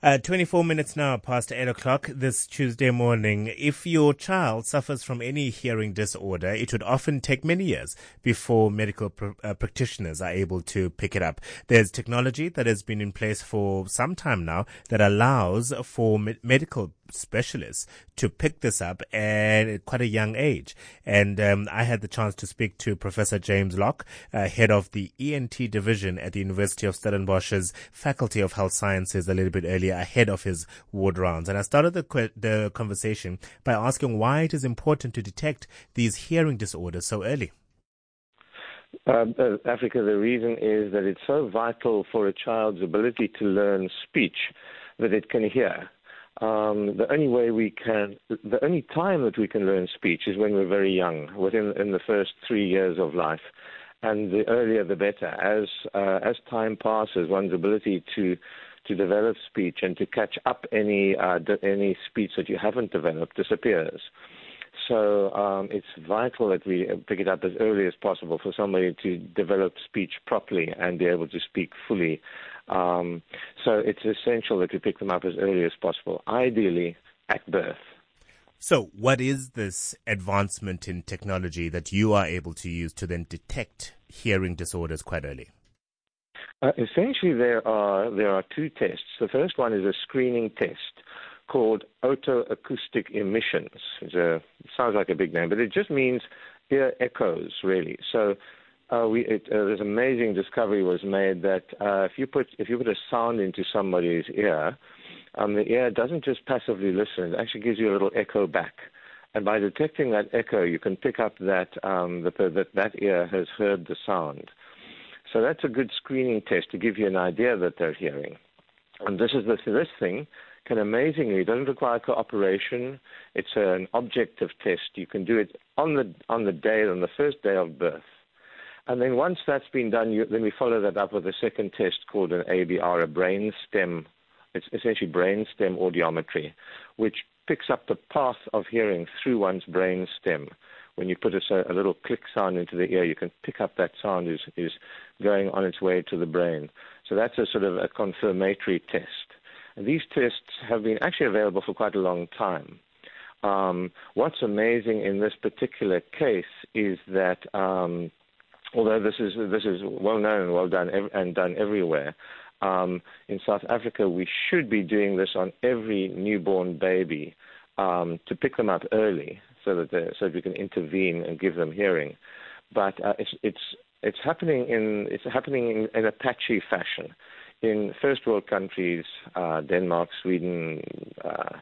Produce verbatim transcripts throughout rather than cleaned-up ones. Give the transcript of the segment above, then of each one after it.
Uh, twenty-four minutes now past eight o'clock this Tuesday morning. If your child suffers from any hearing disorder, it would often take many years before medical pr- uh, practitioners are able to pick it up. There's technology that has been in place for some time now that allows for me- medical specialists to pick this up at quite a young age. And um, I had the chance to speak to Professor James Locke, uh, head of the E N T division at the University of Stellenbosch's Faculty of Health Sciences, a little bit earlier ahead of his ward rounds. And I started the, que- the conversation by asking why it is important to detect these hearing disorders so early. Uh, uh, Africa, the reason is that it's so vital for a child's ability to learn speech that it can hear. Um, the only way we can, the only time that we can learn speech is when we're very young, within in the first three years of life, and the earlier the better. As uh, as time passes, one's ability to to develop speech and to catch up any uh, d- any speech that you haven't developed disappears. So um, it's vital that we pick it up as early as possible for somebody to develop speech properly and be able to speak fully. Um, so it's essential that we pick them up as early as possible, ideally at birth. So what is this advancement in technology that you are able to use to then detect hearing disorders quite early? Uh, essentially, there are there are two tests. The first one is a screening test called otoacoustic emissions. It's a, it sounds like a big name, but it just means ear echoes, really. So uh, we, it, uh, this amazing discovery was made that uh, if you put if you put a sound into somebody's ear, um, the ear doesn't just passively listen; it actually gives you a little echo back. And by detecting that echo, you can pick up that um, the, that that ear has heard the sound. So that's a good screening test to give you an idea that they're hearing. And this is the, this thing can amazingly, it doesn't require cooperation. It's an objective test. You can do it on the on the day, on the first day of birth. And then once that's been done, you, then we follow that up with a second test called an A B R, a brain stem. It's essentially brain stem audiometry, which picks up the path of hearing through one's brain stem. When you put a, a little click sound into the ear, you can pick up that sound is, is going on its way to the brain. So that's a sort of a confirmatory test. And these tests have been actually available for quite a long time. Um, what's amazing in this particular case is that um, although this is this is well known and well done ev- and done everywhere, um, in South Africa we should be doing this on every newborn baby um, to pick them up early, so that so that we can intervene and give them hearing. But uh, it's it's it's happening in it's happening in, in a patchy fashion. In first world countries, uh, Denmark, Sweden, uh,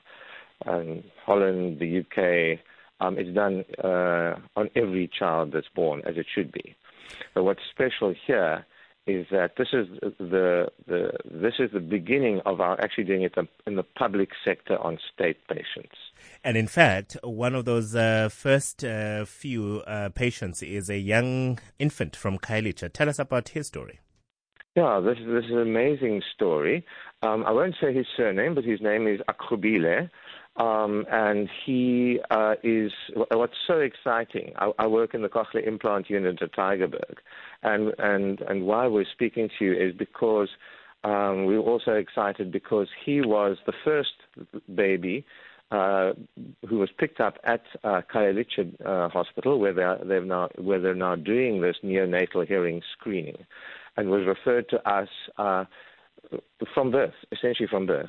and Holland, the U K, um, it's done uh, on every child that's born, as it should be. But what's special here is that this is the the this is the beginning of our actually doing it in the public sector on state patients. And in fact, one of those uh, first uh, few uh, patients is a young infant from Khayelitsha. Tell us about his story. Yeah, this is, this is an amazing story. Um, I won't say his surname, but his name is Akhubile. Um, and he uh, is, what's so exciting, I, I work in the cochlear implant unit at Tygerberg. And, and, and why we're speaking to you is because um, we were also excited because he was the first baby uh, who was picked up at uh, Khayelitsha uh, Hospital, where they're, they've now, where they're now doing this neonatal hearing screening, and was referred to us uh, from birth, essentially from birth.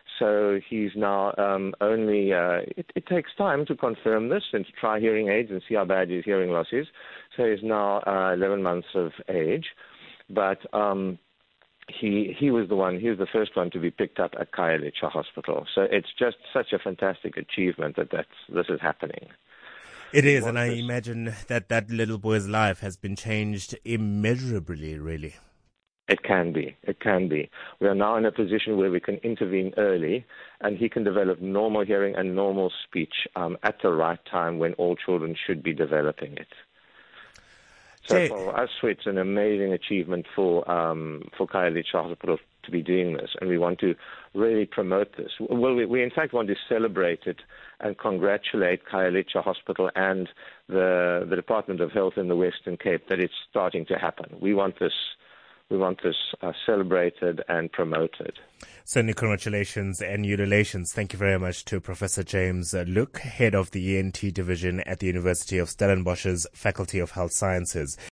So he's now um, only, uh, it, it takes time to confirm this and to try hearing aids and see how bad his hearing loss is. So he's now uh, eleven months of age. But um, he he was the one, he was the first one to be picked up at Khayelitsha Hospital. So it's just such a fantastic achievement that that's, this is happening. It is, and I imagine that that little boy's life has been changed immeasurably, really. It can be. It can be. We are now in a position where we can intervene early, and he can develop normal hearing and normal speech um, at the right time when all children should be developing it. So Jay, for us, it's an amazing achievement for um, for Khayelitsha Hospital to be doing this, and we want to really promote this. Well, we, we in fact want to celebrate it and congratulate Khayelitsha Hospital and the the Department of Health in the Western Cape that it's starting to happen. We want this. We want this uh, celebrated and promoted. Certainly, congratulations and ululations. Thank you very much to Professor James Luke, head of the E N T division at the University of Stellenbosch's Faculty of Health Sciences.